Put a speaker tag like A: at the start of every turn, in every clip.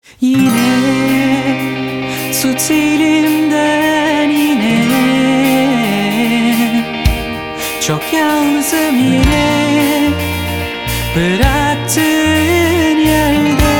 A: Yine tut elimden yine. Çok yalnızım yine bıraktığın yerde.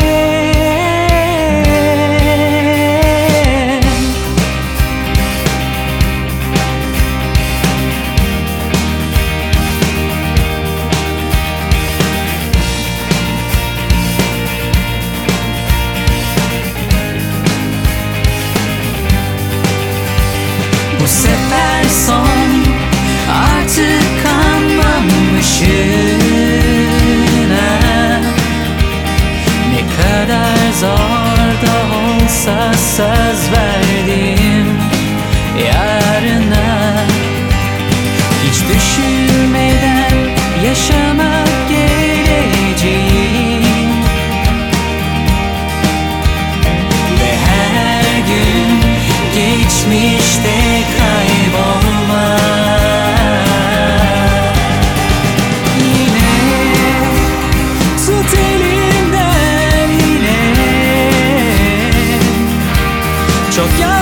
A: Bu sefer son, artık kanmam ışığına. Ne kadar zor da olsa söz verdim yarına. Hiç düşünmeden yaşamak geleceği ve her gün geçmişte kaybolma. Yine tut elimden yine. Çok